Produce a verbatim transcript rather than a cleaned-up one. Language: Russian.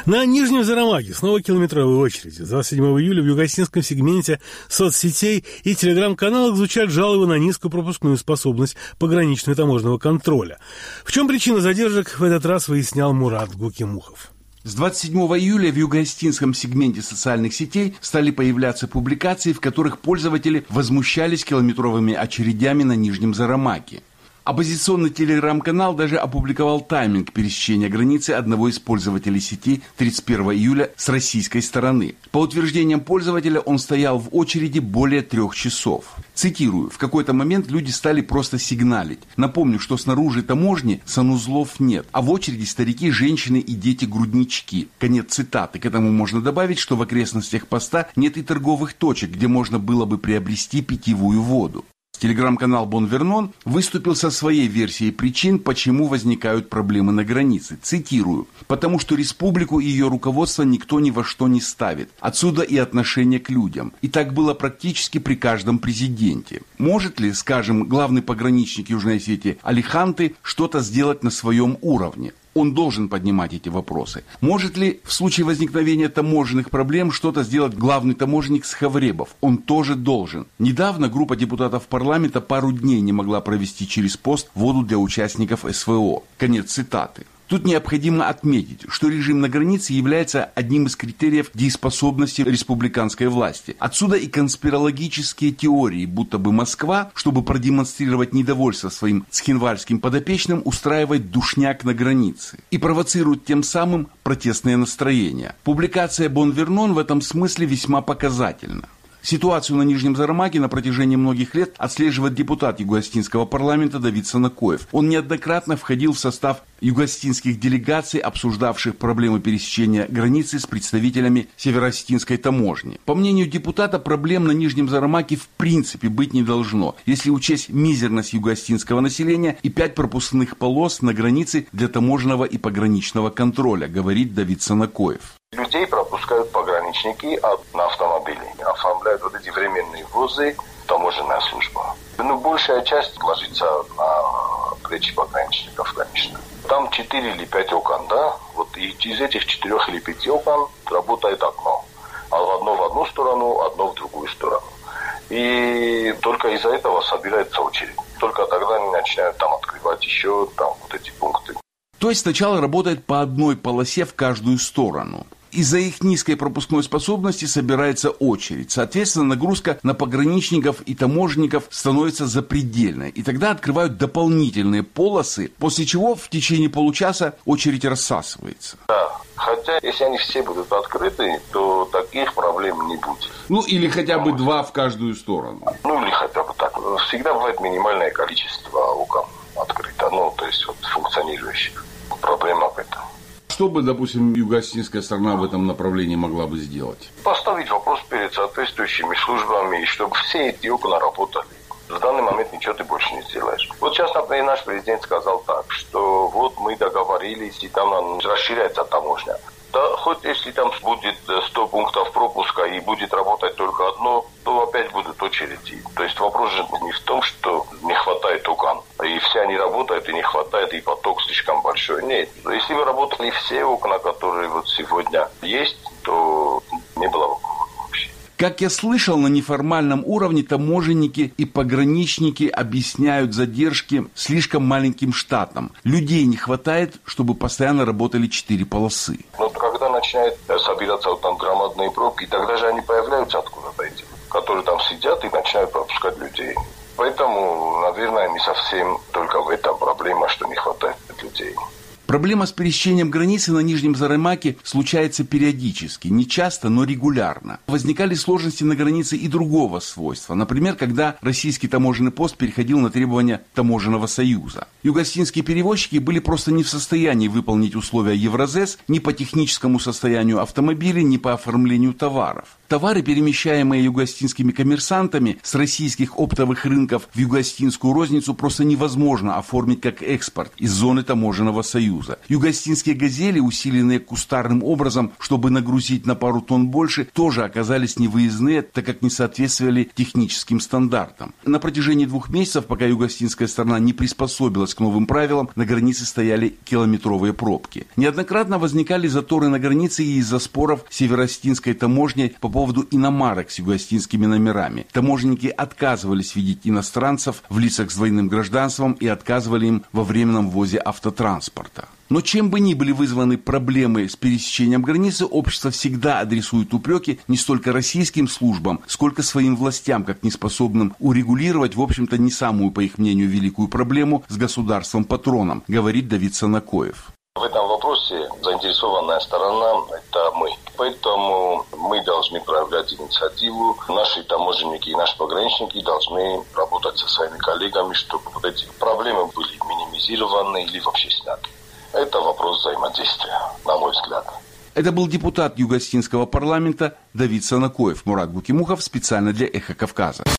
На Нижнем Зарамаге снова километровые очереди. двадцать седьмого июля в югостинском сегменте соцсетей и телеграм-каналах звучат жалобы на низкую пропускную способность пограничного таможенного контроля. В чем причина задержек, в этот раз выяснял Мурат Гукимухов. С двадцать седьмого июля в югостинском сегменте социальных сетей стали появляться публикации, в которых пользователи возмущались километровыми очередями на Нижнем Зарамаге. Оппозиционный телеграм-канал даже опубликовал тайминг пересечения границы одного из пользователей сети тридцать первого июля с российской стороны. По утверждениям пользователя, он стоял в очереди более трех часов. Цитирую: «В какой-то момент люди стали просто сигналить. Напомню, что снаружи таможни санузлов нет, а в очереди старики, женщины и дети-груднички». Конец цитаты. К этому можно добавить, что в окрестностях поста нет и торговых точек, где можно было бы приобрести питьевую воду. Телеграм-канал Бон Вернон выступил со своей версией причин, почему возникают проблемы на границе. Цитирую: «Потому что республику и ее руководство никто ни во что не ставит. Отсюда и отношение к людям. И так было практически при каждом президенте. Может ли, скажем, главный пограничник Южной Осетии Алиханты что-то сделать на своем уровне? Он должен поднимать эти вопросы. Может ли в случае возникновения таможенных проблем что-то сделать главный таможенник Схавребов? Он тоже должен. Недавно группа депутатов парламента пару дней не могла провести через пост воду для участников СВО». Конец цитаты. Тут необходимо отметить, что режим на границе является одним из критериев дееспособности республиканской власти. Отсюда и конспирологические теории, будто бы Москва, чтобы продемонстрировать недовольство своим цхинвальским подопечным, устраивает душняк на границе и провоцирует тем самым протестные настроения. Публикация Бон Вернон в этом смысле весьма показательна. Ситуацию на Нижнем Зарамаге на протяжении многих лет отслеживает депутат югостинского парламента Давид Санакоев. Он неоднократно входил в состав югостинских делегаций, обсуждавших проблемы пересечения границы с представителями североосетинской таможни. По мнению депутата, проблем на Нижнем Зарамаге в принципе быть не должно, если учесть мизерность югостинского населения и пять пропускных полос на границе для таможенного и пограничного контроля, говорит Давид Санакоев. Людей пропускают пограничники на автомобиле, оформляют вот эти временные ввозы, таможенная служба. Но большая часть ложится на плечи пограничников, конечно. Там четыре или пять окон, да? Вот и из этих четырех или пяти окон работает окно. А одно в одну сторону, одно в другую сторону. И только из-за этого собирается очередь. Только тогда они начинают там открывать еще там вот эти пункты. То есть сначала работает по одной полосе в каждую сторону. Из-за их низкой пропускной способности собирается очередь. Соответственно, нагрузка на пограничников и таможенников становится запредельной. И тогда открывают дополнительные полосы, после чего в течение получаса очередь рассасывается. Да, хотя если они все будут открыты, то таких проблем не будет. Ну, или хотя бы два в каждую сторону. Ну, или хотя бы так. Всегда бывает минимальное количество окон открыто, ну, то есть вот функционирующих. Проблема в этом. Что бы, допустим, югостинская сторона в этом направлении могла бы сделать? Поставить вопрос перед соответствующими службами, чтобы все эти окна работали. В данный момент ничего ты больше не сделаешь. Вот сейчас, например, наш президент сказал так, что вот мы договорились, и там расширяется таможня. Да, хоть если там будет сто пунктов пропуска и будет работать только одно, то опять будут очереди. То есть вопрос же не в том, что не хватает окон, и все они работают, и не хватает, и поток слишком большой. Нет. Если бы работали все окна, которые вот сегодня есть, то не было бы вообще. Как я слышал, на неформальном уровне таможенники и пограничники объясняют задержки слишком маленьким штатом. Людей не хватает, чтобы постоянно работали четыре полосы. Но когда начинают собираться вот там громадные пробки, тогда же они появляются откуда-то эти, которые там сидят и начинают пропускать людей. Поэтому, наверное, не совсем только в этом проблема, что не хватает людей. Проблема с пересечением границы на Нижнем Зарамаге случается периодически, не часто, но регулярно. Возникали сложности на границе и другого свойства. Например, когда российский таможенный пост переходил на требования таможенного союза. Югостинские перевозчики были просто не в состоянии выполнить условия Евразес ни по техническому состоянию автомобиля, ни по оформлению товаров. Товары, перемещаемые югостинскими коммерсантами с российских оптовых рынков в югостинскую розницу, просто невозможно оформить как экспорт из зоны таможенного союза. Союза. Юго-Остинские «Газели», усиленные кустарным образом, чтобы нагрузить на пару тонн больше, тоже оказались невыездные, так как не соответствовали техническим стандартам. На протяжении двух месяцев, пока юго-остинская сторона не приспособилась к новым правилам, на границе стояли километровые пробки. Неоднократно возникали заторы на границе и из-за споров с северо-остинской таможней по поводу иномарок с юго-остинскими номерами. Таможенники отказывались видеть иностранцев в лицах с двойным гражданством и отказывали им во временном ввозе автотранспорта. Но чем бы ни были вызваны проблемы с пересечением границы, общество всегда адресует упреки не столько российским службам, сколько своим властям, как неспособным урегулировать, в общем-то, не самую, по их мнению, великую проблему с государством-патроном, говорит Давид Санакоев. В этом вопросе заинтересованная сторона – это мы. Поэтому мы должны проявлять инициативу. Наши таможенники и наши пограничники должны работать со своими коллегами, чтобы вот эти проблемы были минимизированы или вообще сняты. Это вопрос взаимодействия, на мой взгляд. Это был депутат Юго-Остинского парламента Давид Санакоев. Мурат Букимухов специально для «Эхо Кавказа».